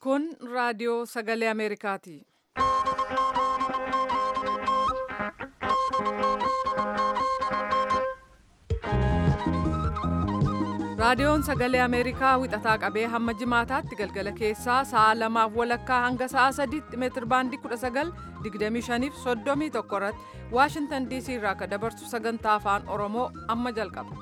Kun raadiyoo sagalee Ameerikaati. Raadiyoon sagalee Ameerikaa wixataa qabee hamma jimaataatti galgala keessaa sa'a 2:00 hanga sa'a 3:00 meetir baandii 19:25 fi 31 irratti Waashingtan DC irraa akka dabarsu sagantaa afaan Oromoo amma jalqaba.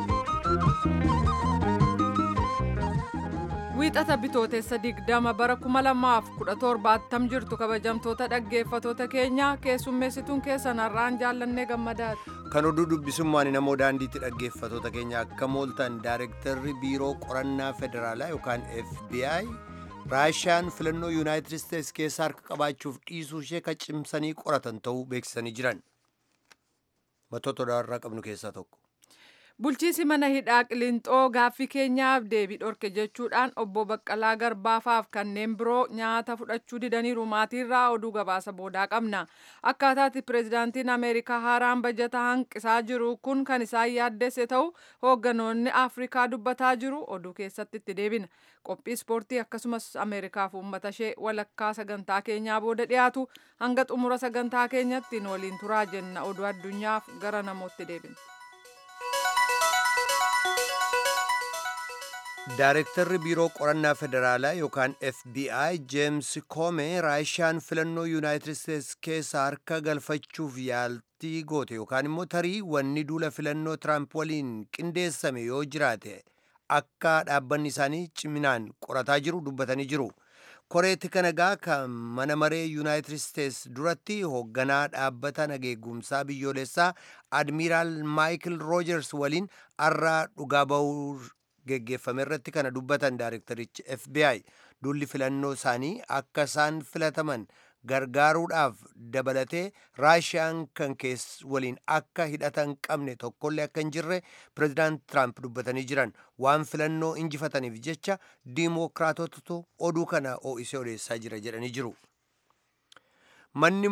Wiixata bitootessa 20 bara 2017 jirtu kabajamtoota dhaggeeffatoota keenya keessummeessituun keessan har'aan jaallannee gammadaati. Kan oduu dubbisummaan namoo daandiitti dhaggeeffatoota keenya akka mooltan Daayirektarri Biiroo Qorannaa Federaalaa yookaan FBI Raashiyaan filannoo Yuunaayitid Isteets keessa harka qabaachuuf dhiisuu ishee kan cimsanii qoratan ta'uu beeksisanii jiran. Matoota odaarraa qabnu keessaa tokko. Bulchiisi mana hidhaa Qilinxoo gaaffii keenyaaf deebii dhorke jechuudhaan obbo Baqqalaa Garbaafaaf kanneen biroo nyaata fudhachuu didaniiru maatiirraa oduu gabaasa boodaa qabna. Akkaataatti pireezidaantiin Ameerikaa haaraan bajata hanqisaa jiru kun kan isaan yaaddesse ta'u hoogganoonni Afrikaa dubbataa jiru oduu keessatti itti deebina. Qophii ispoortii akkasumas Ameerikaaf uummata ishee walakkaa sagantaa keenyaa booda dhiyaatu hanga xumura sagantaa keenyatti waliin turaa jenna oduu addunyaaf gara namootti deebina. Daayirektarri Biiroo Qorannaa Federaalaa yookaan FBI James Comey Raashiyaan filannoo Yuunaayitid Isteets keessa harka galfachuuf yaaltii goote yookaan immoo tarii wanni duula filannoo Tiraamp waliin qindeessame yoo jiraate akka dhaabbanni isaanii ciminaan qorataa jiru dubbatanii jiru. Koreetti kanagaa kan mana maree Yuunaayitid Isteets duratti hoogganaa dhaabbata nageegumsaa biyyoolessaa Admiiraal Maayikil Roojers waliin har'a dhugaa bahuu geggeeffame irratti kana dubbatan Daayirektarichi FBI duulli filannoo isaanii akka isaan filataman gargaaruudhaaf dabalatee Raashiyaan kan keessa waliin akka hidhatan qabne tokkollee akka hin jirre pireezidaant Tiraamp dubbatanii jiran waan filannoo injifataniif jecha diimookiraatotatu oduu kana OIC odeessaa jira jedhanii jiru. Manni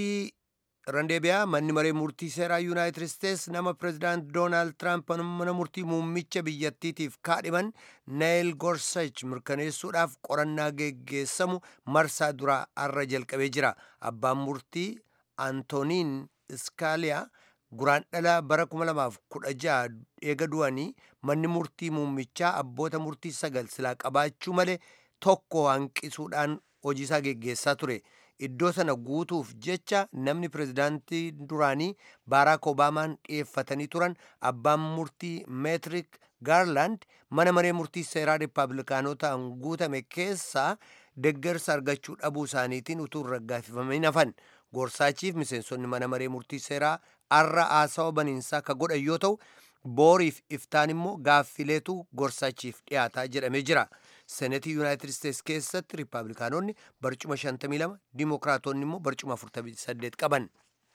maree murtii seeraa Yuunaayitid Isteets nama pireezidaant Doonaald Tiraamp mana murtii muummicha biyyattiitiif kaadhiman Neel Gorsach mirkaneessuudhaaf qorannaa geggeessamu marsaa duraa har'a jalqabee jira. Abbaan murtii Antoniin Iskaaliyaa guraandhala bara 2016 eega du'anii manni murtii muummichaa abboota murtii 9 silaa qabaachuu malee tokko hanqisuudhaan hojiisaa geggeessaa ture. Iddoo sana guutuuf jecha namni pireezidaantii duraanii Baaraak Obaamaan dhiyeeffatanii turan abbaan murtii Meetirik Gaarlaand mana maree murtii seeraa Rippaabilikaanotaan guutame keessaa deeggarsa argachuu dhabuu isaaniitiin utuu hin raggaasifamanii hafan. Gorsaachiif miseensonni mana maree murtii seeraa har'a haasawa baniinsaa ka godhan yoo ta'u booriif iftaan immoo gaaffileetu gorsaachiif dhiyaataa jedhamee jira. Senetii Yuunaayitid Isteets keessatti Rippaabilikaanonni barcuma 52, Dimookiraatonni immoo barcuma 48 qaban.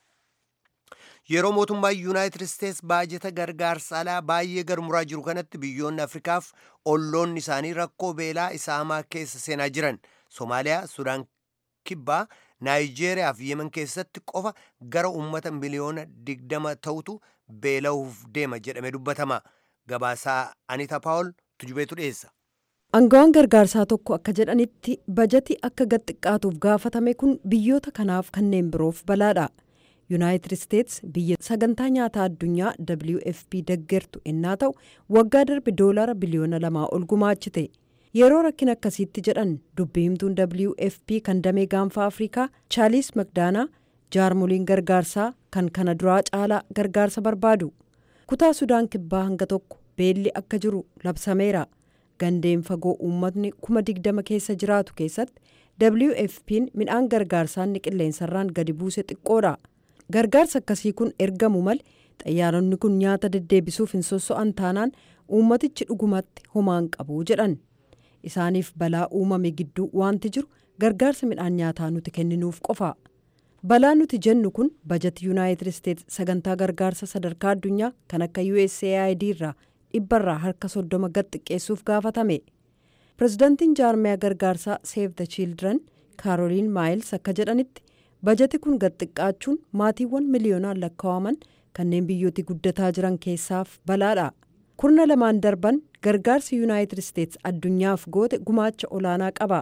Yeroo mootummaan Yuunaayitid Isteets baajeta gargaarsa alaa baay'ee garmuraa jiru kanatti biyyoonni Afrikaaf olloonni isaanii rakkoo beelaa isa hamaa keessa seenaa jiran. Somaaliyaa, Sudaan Kibbaa, Naayijeeriyaa fi Yemen keessatti qofa gara uummata miliyoona 20 ta'utu beela'uuf deema jedhamee dubbatama. Gabaasaa Anita Paawul tujubeetu dhiyeessa. Aangawaan gargaarsaa tokko akka jedhanitti bajati akka gad xiqqaatuuf gaafatame kun biyyoota kanaaf kanneen biroof balaadha. Yuunaayitid Isteets biyya sagantaa nyaataa addunyaa WFP deeggartu ennaa ta'u waggaa darbe $2 biliyoona ol gumaachite. Yeroo rakkina akkasiitti jedhan dubbii himtuun WFP kan damee gaanfa Afrikaa Chaaliis Magdaanaa jaarmoliin gargaarsaa kan kana duraa caalaa gargaarsa barbaadu. Kutaa Sudaan Kibbaa hanga tokko beelli akka jiru labsameera. Gandeen fagoo uummatni 20,000 keessa jiraatu keessatti WFP'n midhaan gargaarsaa inni qilleensarraan gadi buuse xiqqoodha. Gargaarsa akkasii kun ergamu malee xayyaaronni kun nyaata deddeebisuuf hin sosso'an taanaan uummatichi dhugumatti homaan qabu jedhan. Isaaniif balaa uumame gidduu wanti jiru gargaarsa midhaan nyaataa nuti kenninuuf qofa. Balaa nuti jennu kun bajata Yuunaayitid Isteets sagantaa gargaarsa sadarkaa addunyaa kan akka USAID irraa dhibbarraa harka 30 gad xiqqeessuuf gaafatame. Pireezidaantiin jaarmiyaa gargaarsaa Save the Children Kaaroliin Maayils akka jedhanitti bajati kun gad xiqqaachuun maatiiwwan miliyoonaan lakkaa'aman kanneen biyyooti guddataa jiran keessaaf balaadha. Kurna lamaan darban gargaarsi Yuunaayitid Isteets addunyaaf goote gumaacha olaanaa qaba.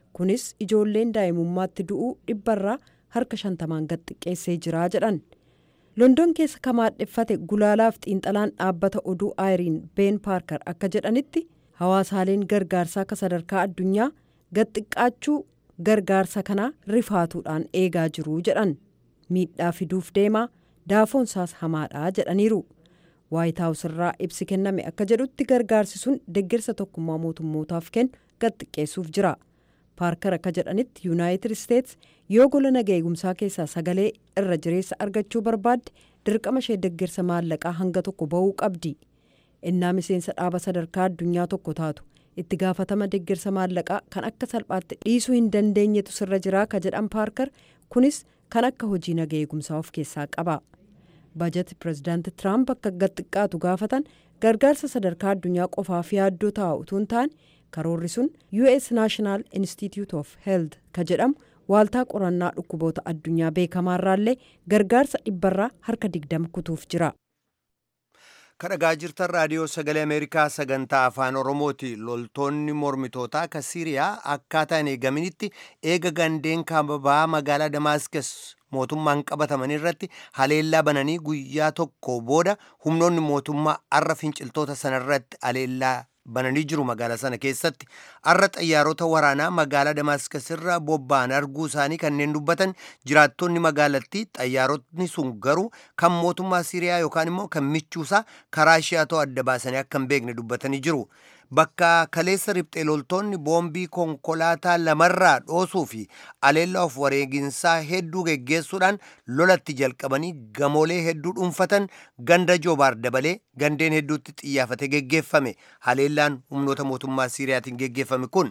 kunis ijoolleen daa'imummaatti du'uu 100 harka 50 gad xiqqeessee jira jedhan. London keessa kamaadheffate gulaalaaf xiinxalaan dhaabbata oduu Ayiriin Ben Paarkar akka jedhanitti hawaasaaleen gargaarsaa akka sadarkaa addunyaa gad xiqqaachuu gargaarsa kana rifaatuudhaan eegaa jiru jedhan. Miidhaa fiduuf deemaa daafoonsaas hamaadha jedhaniiru. Waayit Haawus irraa ibsi kenname akka jedhutti gargaarsi sun deeggarsa tokkummaa mootummootaaf kennu gad xiqqeessuuf jira. Paarkar akka jedhanitti Yuunaayitid Isteets yoo gola nagaa eegumsaa keessaa sagalee irra jireessa argachuu barbaadde dirqama ishee deeggarsa maallaqaa hanga tokko ba'uu qabdi. Innaa miseensa dhaaba sadarkaa addunyaa tokko taatu itti gaafatama deeggarsa maallaqaa kan akka salphaatti dhiisuu hin dandeenyetu sirra jiraa ka jedhan Paarkar kunis kan akka hojii nagaa eegumsaa of keessaa qaba. Baajata pireezidaanti Tiraamp akka gad xiqqaatu gaafatan gargaarsa sadarkaa addunyaa qofaaf yaaddoo taa'u utuu hin taane karoorri sun US National Institute of Health ka jedhamu waaltaa qorannaa dhukkuboota addunyaa beekamaarraallee gargaarsa 100 harka 20 kutuuf jira. Kadhagaa jirtan raadiyoo sagalee Ameerikaa sagantaa afaan Oromooti. Loltoonni mormitootaa ka Siiriyaa akkaataa hin eegaminitti eega gandeen kaababaa magaalaa Damaaskas mootummaan qabataman irratti haleellaa bananii guyyaa tokko booda humnoonni mootummaa arra finciltoota sanarratti haleellaa bananii jiru magaalaa sana keessatti. Arra xayyaarota waraanaa magaalaa Damaaskas irra bobba'an arguu isaanii kanneen dubbatan jiraattonni magaalattii xayyaarotni sun garuu kan mootummaa Siiriyaa yookaan immoo kan michuusaa karaa shi'atoo adda baasanii akka hin beekne dubbatanii jiru. Bakka kaleessa riphxee loltoonni boombii konkolaataa lamarraa dhoosuu fi haleellaa of wareeginsaa hedduu geggeessuudhaan lolatti jalqabanii gamoolee hedduu dhuunfatan ganda Joobaar dabalee gandeen hedduutti xiyyaafate geggeeffame. Haleellaan humnoota mootummaa Siiriyaatiin geggeeffame kun.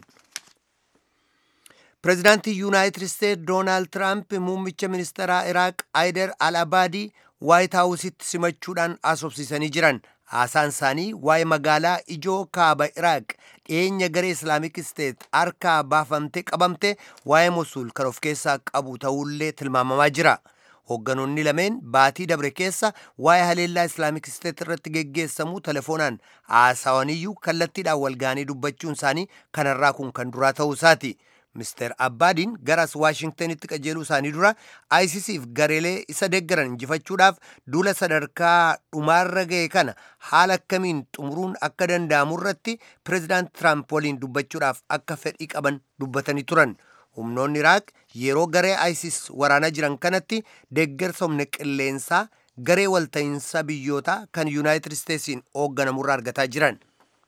Pireezidaantii Yuunaayitid Isteets Doonaald Tiraamp muummicha ministeeraa Iraaq Haayidar al-Abaadii Waayit Haawusitti simachuudhaan haasofsiisanii jiran. Haasaan isaanii waa'ee magaalaa ijoo kaaba Iraaq dhiyeenya garee Islaamik Isteet harkaa baafamtee qabamte waa'ee Mosul kan of keessaa qabu ta'ullee tilmaamamaa jira. Hoogganoonni lameen baatii dabre keessa waa'ee haleellaa Islaamik Isteet irratti geggeessamuu telefoonaan haasawaniyyuu kallattiidhaan walgaanii dubbachuun isaanii kanarraa kun kan duraa ta'uu isaati. Mr. Abbaadiin garas Waashingtanitti qajeeluu isaanii dura ISIS'if gareelee isa deeggaran injifachuudhaaf duula sadarkaa dhumaarra ga'e kana haala akkamiin xumuruun akka danda'amu irratti pireezidaant Tiraamp waliin dubbachuudhaaf akka fedhii qaban dubbatanii turan. Humnoonni Iraaq yeroo garee ISIS waraanaa jiran kanatti deeggarsa humna qilleensaa garee walta'iinsa biyyootaa kan Yuunaayitid Isteetsiin hoogganamurraa argataa jiran.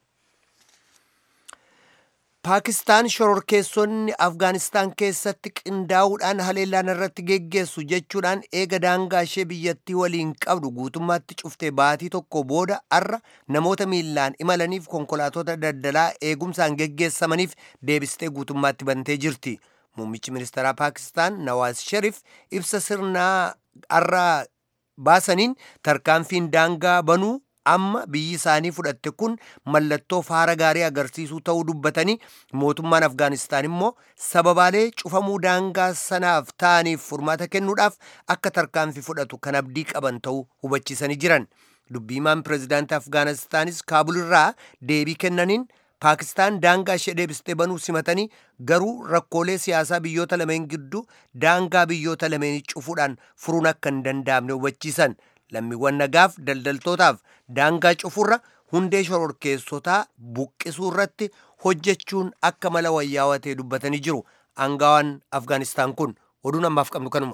Paakistaan shororkeessonni Afgaanistaan keessatti qindaa'uudhaan haleellaan irratti geggeessu jechuudhaan eega daangaa ishee biyyattii waliin qabdu guutummaatti cuftee baatii tokko booda arra namoota miillaan imalaniif konkolaatota daldalaa eegumsaan geggeessamaniif deebistee guutummaatti bantee jirti. Muummichi ministeeraa Paakistaan Nawaaz Sharif ibsa sirnaa arra baasaniin tarkaanfiin daangaa banuu amma biyyi isaanii fudhatte kun mallattoo faara gaarii agarsiisuu ta'uu dubbatanii mootummaan Afgaanistaan immoo sababaalee cufamuu daangaa sanaaf ta'aniif furmaata kennuudhaaf akka tarkaanfii fudhatu kan abdii qaban ta'uu hubachiisanii jiran. Dubbiimaan pireezidaantii Afgaanistaanis Kaabul irraa deebii kennaniin Paakistaan daangaa ishee deebistee banuu simatanii garuu rakkoolee siyaasaa biyyoota lameen gidduu daangaa biyyoota lameenii cufuudhaan furuun akka hin danda'amne hubachiisan. Lammiiwwan nagaaf daldaltootaaf daangaa cufurra hundee shororkeessotaa buqqisuu irratti hojjechuun akka mala wayyaawaa ta'e dubbatanii jiru. Aangawaan Afgaanistaan kun oduu namaaf qabnu kanuma.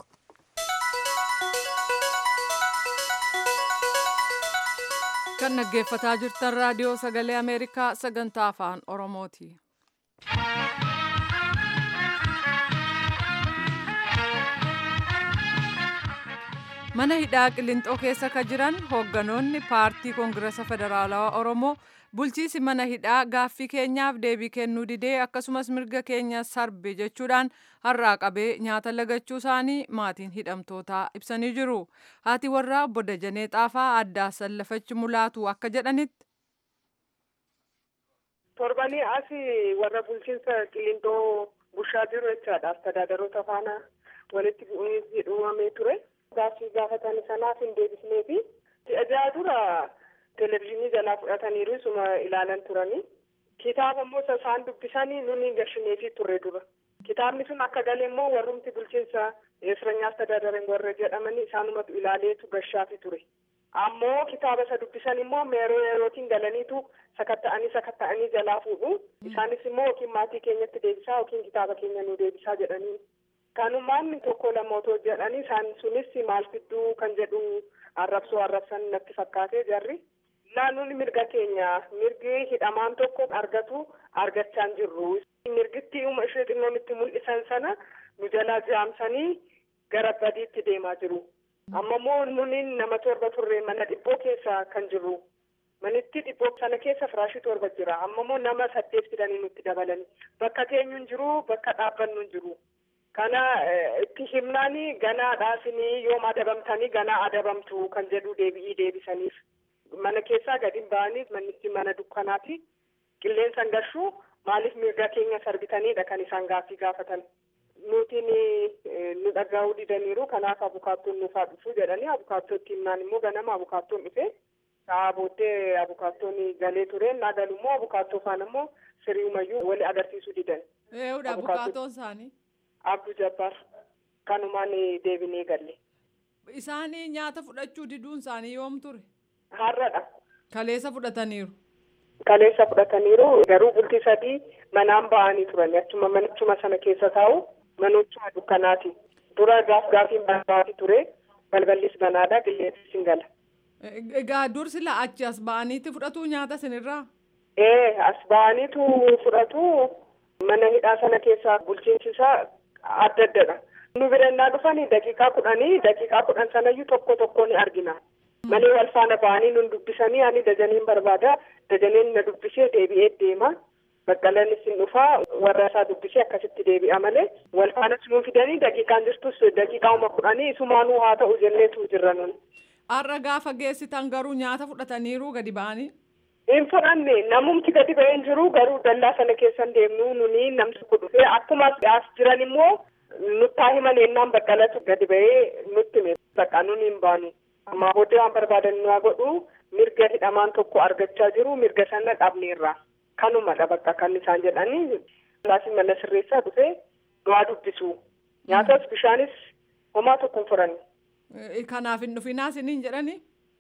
Kan dhaggeeffataa jirtan raadiyoo sagalee Ameerikaa sagantaa afaan Oromooti. Mana hidhaa Qilixoo keessa ka jiran hoogganoonni paartii Koongiresa Federaalawaa Oromoo bulchiisi mana hidhaa gaaffii keenyaaf deebii kennuu didee akkasumas mirga keenya sarbe jechuudhaan har'aa qabee nyaata lagachuu isaanii maatiin hidhamtootaa ibsanii jiru. Haati warraa obbo Dajanee Xaafaa addaa sallafachi mulaatu akka jedhanitti. Torbanii asii warra bulchiinsa Qilixoo bushaa jiru jechaadha. Astadaadaroota faana walitti bu'uunis uumamee ture. Gaaffii gaafatan sanaaf hin deebisnee fi ji'a dura televezyiinii jalaa fudhataniiru isuma ilaalan turanii. Kitaaba immoo isaan dubbisanii nuni gashineefii turre dura. Kitaabni sun akka galee immoo warrumti bulchiinsa Esranyaa Astadaadaren warra jedhamanii isaanumatu ilaaleetu gashaafi ture. Ammoo kitaaba isa dubbisan immoo yerootiin galaniitu sakatta'anii jalaa fuudhu. Isaanis immoo yookiin maatii keenyatti deebisaa yookiin kitaaba keenya nu deebisaa jedhanii. Kanumaan tokko lama otoo jedhanii isaan sunis maal fidduu kan jedhu arrabsan natti fakkaatee jarri. Naannoon mirga keenya mirgi hidhamaan tokko argachaa hin jirru. Mirgitti ishee xinnoomitti mul'isan sana nu jalaa jaamsanii gara badiitti deemaa jiru. Amma immoo nuni nama 7 turre mana dhibboo keessa kan jirru. Manitti dhibboo sana keessa firaashii 7 jira. Amma immoo nama 8 fidanii nutti dabalanii. Bakka teenyu hin jiru, bakka dhaabbannu hin jiru. Kana itti himnaanii ganaa dhaasinii yoom adabamtanii ganaa adabamtu kan jedhu deebisaniif. Mana keessaa gadi hin ba'anii manichi mana dukkanaati. Qilleensa hin gashuu maaliif mirga keenya sarbitaniidha kan isaan gaaffii gaafatan. Nutiin nu dhaga'uu didaniiru kanaaf abukaattoon nuuf haa dhufuu jedhanii abukaattooti himnaan immoo ganama abukaattoon dhufe. Sa'a booddee abukaattoon galee ture naa galu immoo abukaattoo faana immoo siriimayyuu wali agarsiisuu didan. Eeyyudha abukaattoon isaanii. Abduu Jabbaar kanumaan deebinee galle. Isaanii nyaata fudhachuu diduun isaanii yoom ture? Har'adha. Kaleessa fudhataniiru. Kaleessa fudhataniiru garuu bultii 3 manaan ba'anii turan achuma manichuma sana keessa taa'u manichuma dukkanaati. Dura gaafiin banaati ture balballis banaadha qilleensi hin gala. Egaa dursi achi as ba'aniiti fudhatu nyaata sinirraa? As ba'aniitu fudhatu mana hidhaa sana keessaa bulchiinsisaa adda addadha. Nu birannaa dhufanii daqiiqaa 10 sanayyuu tokko ni argina. Malee wal faana ba'anii nun dubbisanii ani dajaniin barbaada. Dajaneen na dubbisee deebi'ee deema. Baqqalanis hin dhufaa warra isaa dubbisee akkasitti deebi'a malee wal faana sun fidanii daqiiqaan jirtus daqiiqaa 10 isumaanuu haa ta'u jenneetu jirra nun. Har'a gaafa geessitan garuu nyaata fudhataniiru gadi ba'anii? Hin fudhanne namumti gadi ba'een jiru garuu dallaa sana keessan deemnu nuni namni dhufee akkuma as jiran immoo nuttaa himan ennaan baqqalatu gadi ba'ee nutti hime bakka nuni hin baanu. Amma booddee waan barbaadan nu haa godhu mirga hidhamaan tokko argachaa jiru mirga sana dhabneerra. Kanumadha bakka kan isaan jedhanii laasiin mana sirreessaa dhufee nu haa dubbisu. Nyaatas bishaanis homaa tokko hin furani. Kanaaf hin dhufinaa isiniin jedhanii?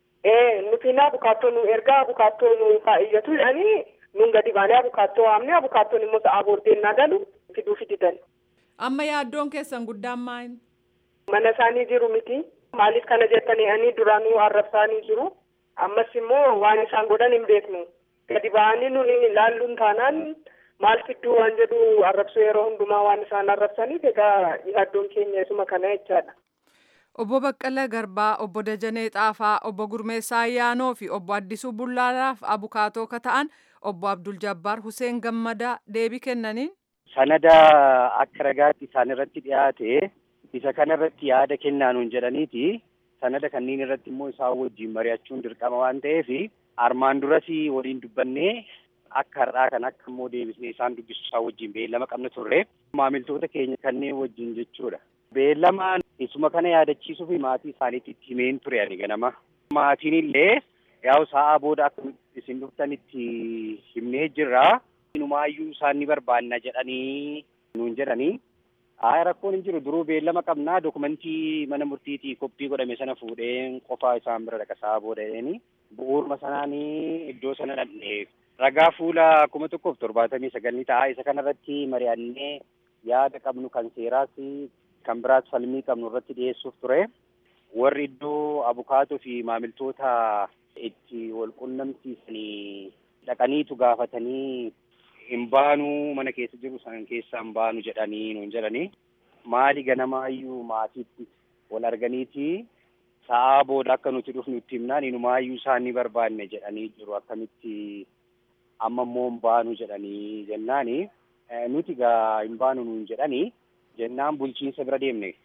Nufinaa abukaattoo nu ergaa abukaattoo nu faayyatu jedhanii nun gadi baanee abukaattoo waamne abukaattoon immoo sa'aa booddee naa galu fiduu fididan. Amma yaaddoon keessan guddaan maal? Mana isaanii jiru miti. Maaliif kana jettanii ani duraanuu arrabsaanii jiru. Ammas immoo waan isaan godhan hin beeknu. Gadi ba'anii nuni ilaalluun taanaan maal fidduu waan jedhu arrabsuu yeroo hundumaa waan isaan arrabsaniif egaa yaaddoon keenya isuma kana jechaadha. Obbo Baqqala Garbaa, Obbo Dajanee Xaafaa, Obbo Gurmeessaa Ayyaanoo fi Obbo Addisuu Bullaalaaf abukaatoo ka ta'an Obbo Abdul Jabbaar Huseen Gammadaa deebii kennaniin. Sanada akka ragaatti isaan irratti dhiyaate isa kanarratti yaada kennaanuun jedhaniiti. Sanada kanneen irratti immoo isaan wajjin mari'achuun dirqama waan ta'eef armaan duras waliin dubbannee akka har'aa kan akka immoo deebisnee isaan dubbisu isaan wajjin beellama qabna turre maamiltoota keenya kanneen wajjin jechuudha. Beellamaan isuma kana yaadachiisuu fi maatii isaaniitti itti himeen ture ani ganama. Maatiin illee yaa'u sa'aa booda akka isin dhuftanitti himnee jirra. Inumaayyuu isaan ni barbaanna jedhanii nuun jedhanii. Rakkoon hin jiru duruu beellama qabnaa dokumentii mana murtiitii koppii godhame sana fuudheen qofaa isaan bira dhaqa sa'aa booda jedhanii bu'uuruma sanaanii iddoo sana dhaqnee ragaa fuula 1,079 ta'a isa kanarratti mari'annee yaada qabnu kan seeraas kan biraas falmii qabnu irratti dhiyeessuuf ture. Warri iddoo abukaatoo fi maamiltoota itti wal qunnamsiisanii dhaqaniitu gaafatanii hin baanuu mana keessa jiru san keessa hin baanu jedhanii nuun jedhanii maali ganamaayyuu maatiitti wal arganiiti sa'aa booda akka nuti dhufnu itti himnaan inumaayyuu isaan ni barbaanne jedhanii jiru akkamitti amma immoo hin baanu jedhanii jennaani nuti gaa hin baanu nuun jedhanii jennaan bulchiinsa bira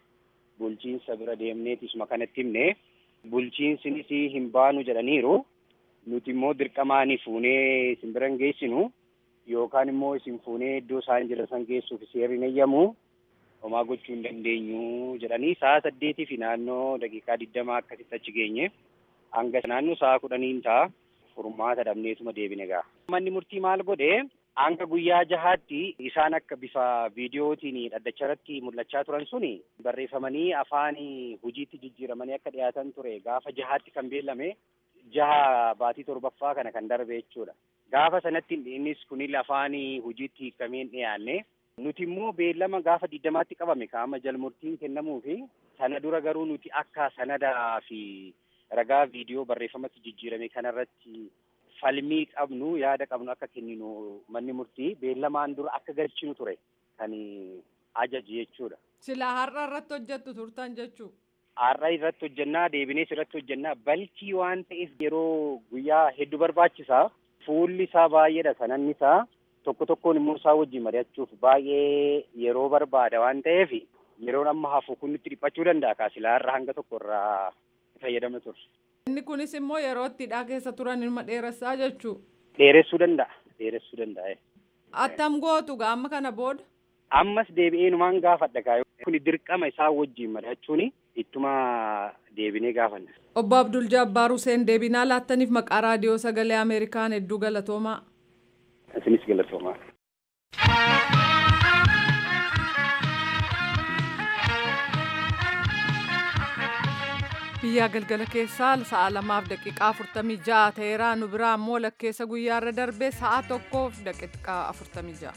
deemneeti isuma kanatti himne bulchiinsinis hin baanu jedhaniiru nuti immoo dirqamaanii fuunee isin bira hin geessinu yookaan immoo isin fuunee iddoo isaan jiran san geessuuf seerri hin eeyyamu homaa gochuu hin dandeenyu jedhanii sa'a 8 fi naannoo daqiiqaa 20 akkasitti achi geenye hanga naannoo sa'a 10 ta'a furmaata dhabneetuma deebine gaa. Manni murtii maal godhe hanga guyyaa jahaatti isaan akka bifa viidiyootiin dhaddacha irratti mul'achaa turan suni barreeffamanii afaan hojiitti jijjiiramanii akka dhiyaatan ture gaafa jahaatti kan beellame jaha baatii torbaffaa kana kan darbe jechuudha. Gaafa sanatti innis kunil afaan hojiitti hiikameen dhiyaanne nuti immoo beellama gaafa 20tti qabame kaama jalmurtiin kennamuu fi sana dura garuu nuti akka sanadaa fi ragaa viidiyoo barreeffamatti jijjiirame kanarratti falmii qabnu yaada qabnu akka kenninu manni murtii beellamaan dura akka galchinu ture kan ajaji jechuudha. Silaa har'a irratti hojjettu turtan jechuu? Har'a irratti hojjennaa deebinees irratti hojjennaa balkii waan ta'eef yeroo guyyaa hedduu barbaachisaa fuulli isaa baay'eedha sananni isaa tokko tokkoon immoo isaa wajjin mari'achuuf baay'ee yeroo barbaada waan ta'eef yeroon amma hafu kun nutti dhiphachuu danda'a kaasilaa har'a hanga tokko irraa fayyadama ture. Inni kunis immoo yeroo ittidhaa keessa turan ilma dheeressaa jechuu? Dheeressuu danda'a. Attam gootu amma kana booda? Ammas deebi'eenumaan gaafadha kaa kun dirqama isaa wajjin mari'achuun ittuma deebinee gaafanna. Obbo Abdul Jabbaar Hussein deebinaa laattaniif maqaa raadiyoo sagalee Ameerikaan hedduu galatoomaa. Isinis galatoomaa. Biyyaa galgala keessaa sa'a 2:46 ta'eera nu biraa immoo lakkeessa guyyaarra darbee sa'a 1:46.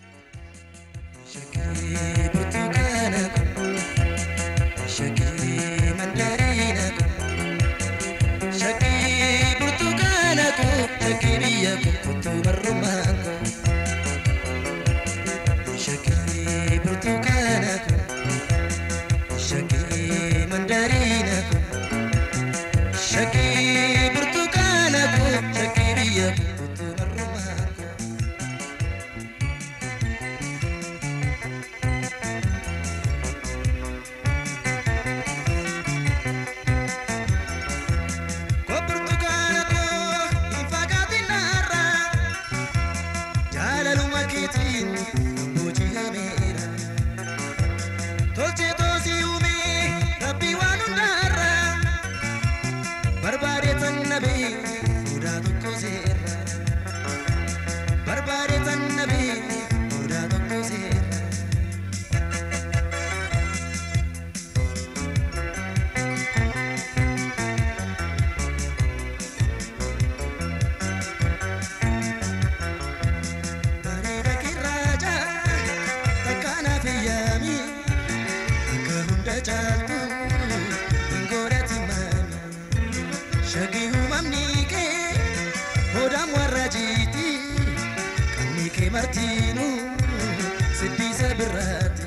Martino, Siddisa Birrati.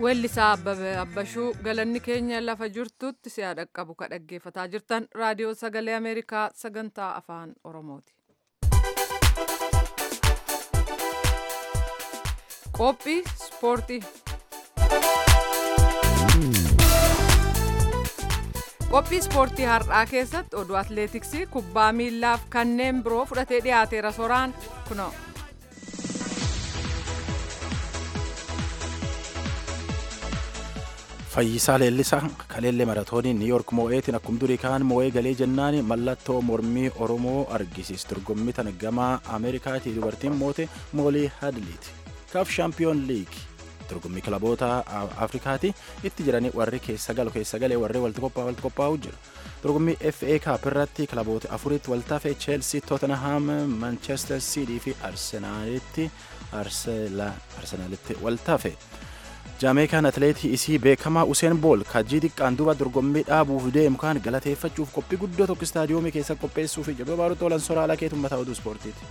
Weellisaa Abbashuu galanni keenya lafa jirtutti si'a dhaqqabu ka dhaggeeffataa jirtan raadiyoo sagalee Ameerikaa sagantaa afaan Oromooti. Qophii ispoortii. Qophii ispoortii har'aa keessatti oduu atleetiksii, kubbaa miillaaf kanneen biroo fudhatee dhiyaateera soraan kunoo. Fayyisaa Leellisaa kaleellee maratoonii Niiyork moo'eetiin akkuma durii kaan moo'ee galee jennaan mallattoo mormii Oromoo argisiis dorgommii tana gama Ameerikaatii dubartiin moote Moolii Hadliiti. Kaaf shaampiyoon liig dorgommii kilaboota Afrikaati itti jiranii warri keessa galee warri walitti qophaa'u jira. Dorgommii FA Cup irratti kilaboota afuritti waltaafee Chelsea, Tottenham, Manchester City fi Arsenaalitti waltaafe. Jaameekaan atleetii isii beekamaa Useen Bool kaajjii xiqqaan duuba dorgommii dhaabuuf deemu kan galateeffachuuf qophii guddoo tokko istaadiyoomii keessa qopheessuuf jedhu baarutti olan soraalaa keetu mataa oduu ispoortiiti.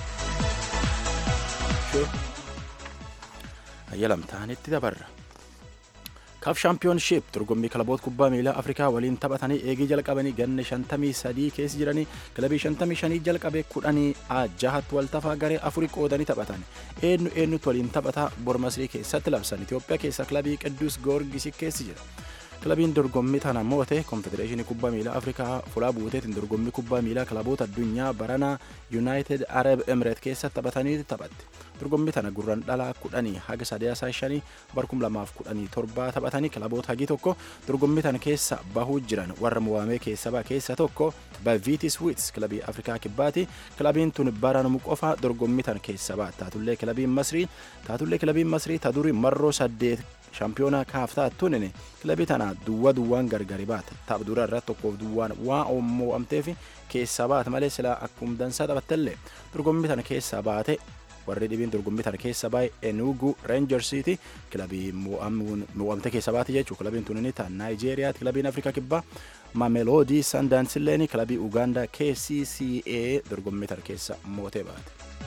Ayyalamtaanitti dabarra. Kaaf shaampiyoonship dorgommii kilaboota kubbaa miilaa Afrikaa waliin taphatanii eegii jalqabanii ganna 53 keessa jiranii kilabii 55 jalqabee 16 waltafaa garee 4 qoodanii taphatan. Eenyutu waliin taphataa Bormasrii keessatti labsan. Itoophiyaa keessa kilabii Qidduus Goorgisii keessa jira. Kilabiin dorgommii tana moote konfedereeshinii kubbaa miilaa Afrikaa fulaa buuteetiin dorgommii kubbaa miilaa kilaboota addunyaa baranaa United Arab Emirates keessatti taphatanii taphatte. Dorgommii tana gurran dhalaa 10 haga 35 barkum 2017 taphatanii kilaboota hagii tokko dorgommii tana keessa bahuu jiran warra mo'amee keessa tokko Bavitis Wits kilabii Afrikaa kibbaati. Kilabiin tun baranamu qofa dorgommii tana keessa baata. Taatullee kilabiin Masrii tadurii marroo 8 shaampiyoonaa kaaf taattuun kilabii tana duwwaan gargari baata. Tapha dura irratti tokkoof duwwaan waan mo'amteef keessa baata malee silaa akkuma dansaa taphattellee dorgommii tana keessa baate. Warri dhibiin dorgommii tana keessa baay'ee Enugu Rangersiti kilabii mo'amte keessa baate jechuudha. Kilabiin tunini ta Naayijeeriyaati. Kilabiin Afrikaa kibbaa Mamelodi Sundowns kilabii Ugaandaa KCCA dorgommii tana keessa mootee baate.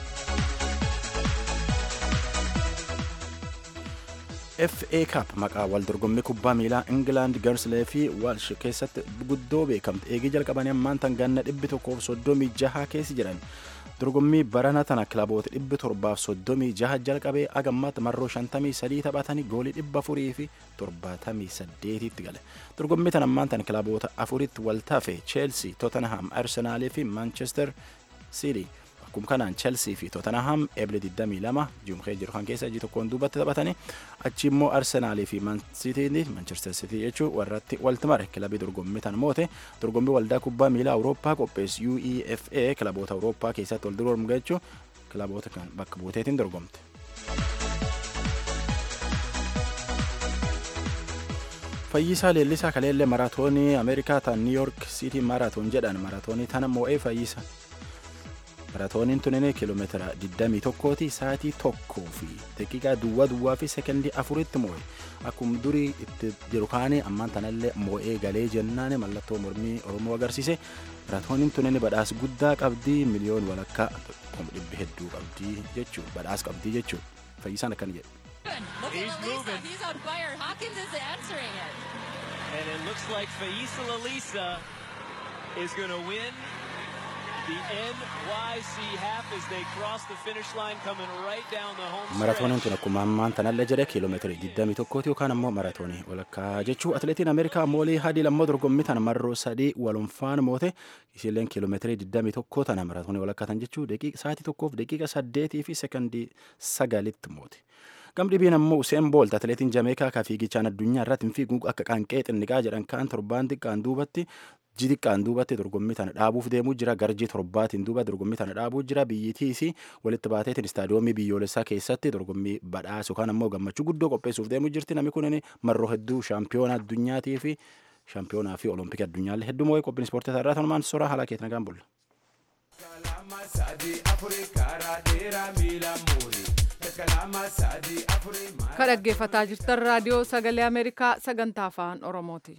FA Cup maqaa wal dorgommii kubbaa miilaa England Guernsey fi Welsh keessatti guddoo beekamte eegii jalqabanii ammaan tan ganna 136 keessa jiran. Dorgommii barana tana kilaboota 736 jalqabee agammaatti marroo 53 taphatanii goolii 400 fi 78tti gale. Dorgommii tana ammaan tan kilaboota afuritti waltaafe Chelsea, Tottenham, Arsenal fi Manchester City. Akkuma kanaan Chelsea fi Tottenham eebile 22 jumkee jiru kan keessa iji tokkoon duubatti taphatanii achi immoo Arsenal fi Manchester City jechuun warratti walti mare kilabii dorgommii tan moote dorgommii waldaa kubbaa miilaa Awurooppaa qopheessu UEFA kilaboota Awurooppaa keessatti wal dorgomu jechuun kilaboota kan bakka buuteetiin dorgomte. Fayyisaa Leellisaa kaleellee maraatoonii Ameerikaa tan New York City Marathon jedhan maraatoonii tana moo'ee Fayyisa. Maraatooniin tunin kiiloomeetira 21 sa'aatii 1 fi daqiiqaa duwwaa fi sekondii 4tti moo'e. Akkuma durii itti jiru kaanii ammaan tanallee moo'ee galee jennaan mallattoo mormii Oromoo agarsiise. Maraatooniin tunin badhaasa guddaa qabdii miliyoon walakkaa dhibbi hedduu qabdii jechuudha. Badhaasa qabdii jechuudha. Fayyisaan akkana jedhe. He's on fire. Hawkins is answering it. And it looks like Fayisa Lalisa is going to win the NYC half as they cross the finish line coming right down the home stretch. Maraatooniin tun akkuma ammaan tanallee jedhe kiiloomeetirii 21 yookaan ammoo maraatoonii walakkaa jechuu atileetiin Ameerikaa Moolii Hadil ammoo dorgommii tana marroo 3 walumfaan moote isiilleen kiiloomeetirii 21 tana maraatoonii walakkaa tan jechuu sa'aatii 1 fi daqiiqa 8 fi sekondii 9tti moote. Gamdibiin ammoo Useen Boolt atileetiin Jameekaa ka fiigichaan addunyaa irratti fiiguu akka qaanqee xinniqaa jedhan kaan torbaan xiqqaan duubatti dorgommii tana dhaabuuf deemuu jira. Garjii torbaatiin duuba dorgommii tana dhaabuu jira. Biyyittiisi walitti baateetiin istaadiyoomii biyyoolessaa keessatti dorgommii badhaasa yookaan ammoo gammachuu guddoo qopheessuuf deemuu jirti. Namni kun marroo hedduu shaampiyoona addunyaatii fi shaampiyoonaa fi olompikii addunyaallee hedduu moo'ee qophiin ispoortii irraa tanumaan soraa haala keetiin nagaan bulla. Ka dhaggeeffataa jirtan raadiyoo sagalee Ameerikaa sagantaa afaan Oromooti.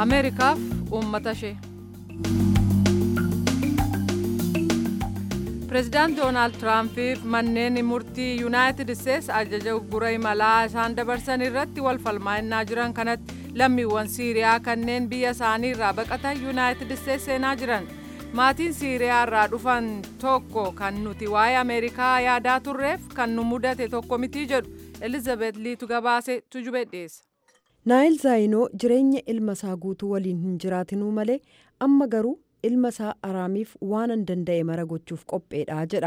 Ameerikaaf uummata ishee. Pireezidaant Doonaald Tiraampiif manneen murtii Yuunaayitid Isteets ajaja uggura imalaa isaan dabarsan irratti wal falmaa jiran kanatti lammiiwwan Siiriyaa kanneen biyya isaanii irraa baqatan Yuunaayitid Isteets seenaa jiran. Maatiin Siiriyaa irraa dhufan tokko kan nuti waa'ee Ameerikaa yaadaa turreef kan nu mudate tokko miti jedhu Elizabeth Liitu gabaase tujube dhiyeessa. Naayil Zaayinoo jireenya ilma isaa guutuu waliin hin jiraatinuu malee amma garuu ilma isaa Araamiif waan an danda'e mara gochuuf qopheedha jedha.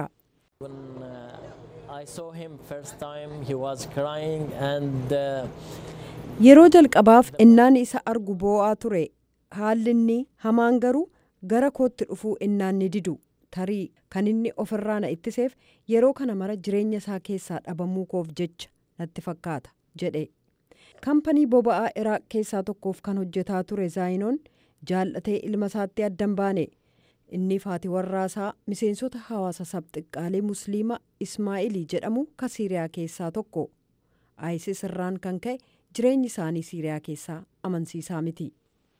Yeroo jalqabaaf innaan isa argu boo'aa ture. Haalli inni hamaan garuu gara kootti dhufuu innaan ni didu. Tarii kan inni ofirraa na ittiseef yeroo kana mara jireenya isaa keessaa dhabamuu koof jecha natti fakkaata jedhe. Kampanii boba'aa Iraaq keessaa tokkoof kan hojjetaa ture Zaayinoon jaallatee ilma isaatti addan baane. Inni faati warraasaa miseensota hawaasa sabxiqqaalee musliima Ismaa'ilii jedhamu ka Siiriyaa keessaa tokko. ISIS irraan kan ka'e jireenyi isaanii Siiriyaa keessaa amansiisaa miti.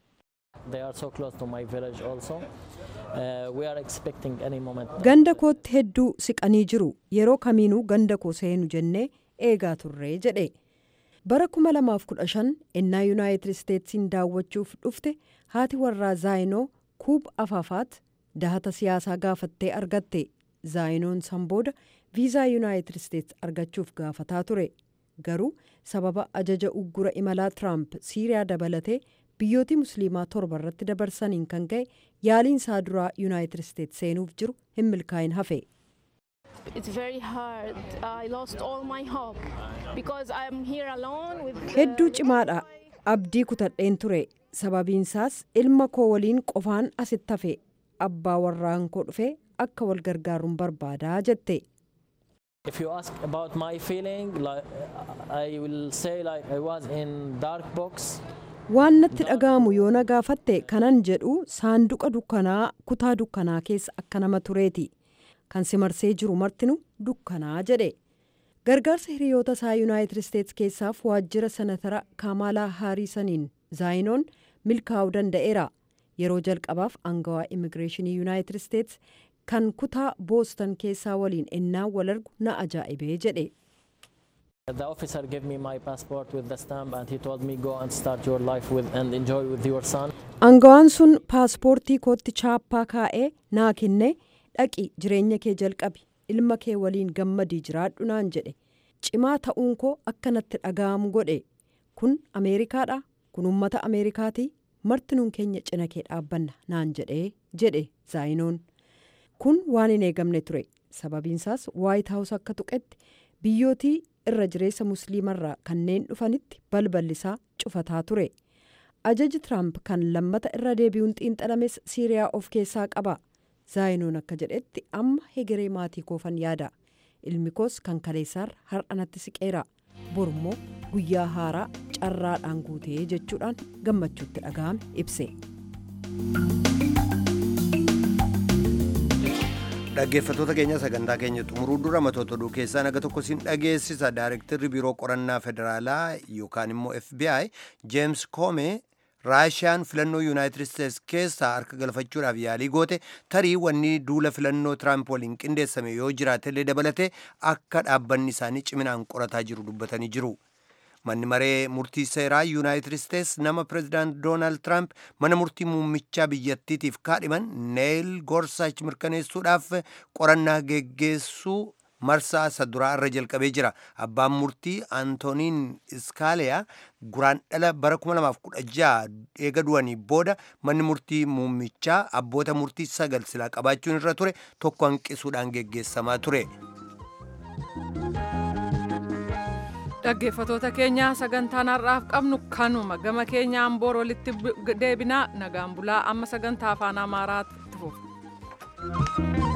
Ganda kootti hedduu siqanii jiru. Yeroo kamiinuu ganda koo seenu jennee eegaa turree jedhe. Bara 2015 ennaa Yuunaayitid Isteetsiin daawwachuuf dhufte haati warraa Zaayinoo Kuub Afaafaat dahata siyaasaa gaafattee argatte. Zaayinoon san booda viizaa Yuunaayitid Isteets argachuuf gaafataa ture. Garuu sababa ajaja uggura imalaa Tiraamp Siiriyaa dabalatee biyyooti musliimaa 7 irratti dabarsaniin kan ka'e yaaliin isaa duraa Yuunaayitid Isteets seenuuf jiru hin milkaa'in hafe. Hedduu cimaadha. Abdii kutadheen ture. Sababiinsaas ilma koo waliin qofaan asitti hafe. Abbaa warraan koo dhufe akka wal gargaaruun barbaadaa jette. Waan natti dhaga'amu yoo na gaafatte kanan jedhu saanduqa dukkanaa kutaa dukkanaa keessa akka nama tureeti. Kan si marsee jiru martinu dukkanaa jedhe. Gargaarsa hiriyoota isaa Yuunaayitid Isteets keessaaf waajjira senatara Kaamaalaa Haariisaniin Zaayinoon milkaa'uu danda'eera. Yeroo jalqabaaf aangawaa immigireeshinii Yuunaayitid Isteets kan kutaa Booston keessaa waliin ennaa wal argu na ajaa'ibee jedhe. The officer gave me my passport with the stamp and he told me go and start your life with and enjoy with your son. Aangawaan sun paaspoortii kootti chaappaa kaa'ee naa kenne dhaqi jireenya kee jalqabi ilma kee waliin gammadii jiraadhu naan jedhe. Cimaa ta'uun koo akkanatti dhaga'amu godhe. Kun Ameerikaadha. Kun uummata Ameerikaati. Martinuun keenya cina kee dhaabbanna naan jedhe Zaayinoon. Kun waan hin eegamne ture. Sababiinsaas White House akka tuqetti biyyootii irra jireessa musliimarraa kanneen dhufanitti balballisaa cufataa ture. Ajaji Tiraamp kan lammata irra deebi'uun xiinxalames Siiriyaa of keessaa qaba. Zaayinoon akka jedhetti amma hegeree maatii koofan yaada. Ilmi koos kan kaleessaarra har'anatti siqeera. Borummoo guyyaa haaraa carraadhaan guutee jechuudhaan gammachuutti dhaga'ame ibse. Dhaggeeffattoota keenya sagantaa keenya xumuruu dura matoota oduu keessaa naga tokko siin dhageessisa. Daarektarri biiroo qorannaa federaalaa yookaan immoo FBI James Comey Raashiyaan filannoo Yuunaayitid Isteets keessaa harka galfachuudhaaf yaalii goote tarii wanni duula filannoo Tiraamp waliin qindeessame yoo jiraatellee dabalate akka dhaabbanni isaanii ciminaan qorataa jiru dubbatanii jiru. Manni maree murtii seeraa Yuunaayitid Isteets nama Pireezidaant Doonaald Tiraamp mana murtii muummichaa biyyattiitiif kaadhiman Neel Gorsaach mirkaneessuudhaaf qorannaa geggeessuu marsaa isa duraa irra jalqabee jira. Abbaan murtii Antoniin Iskaaliyaa guraandhala bara 2016 eega du'anii booda manni murtii muummichaa abboota murtii 9 silaa qabaachuun irra ture tokko hanqisuudhaan geggeessamaa ture. Dhaggeeffattoota keenya sagantaan har'aaf qabnu kanuma gama keenyaan boor walitti deebinaa nagaan bulaa amma sagantaa afaan Amaaraatti fufu.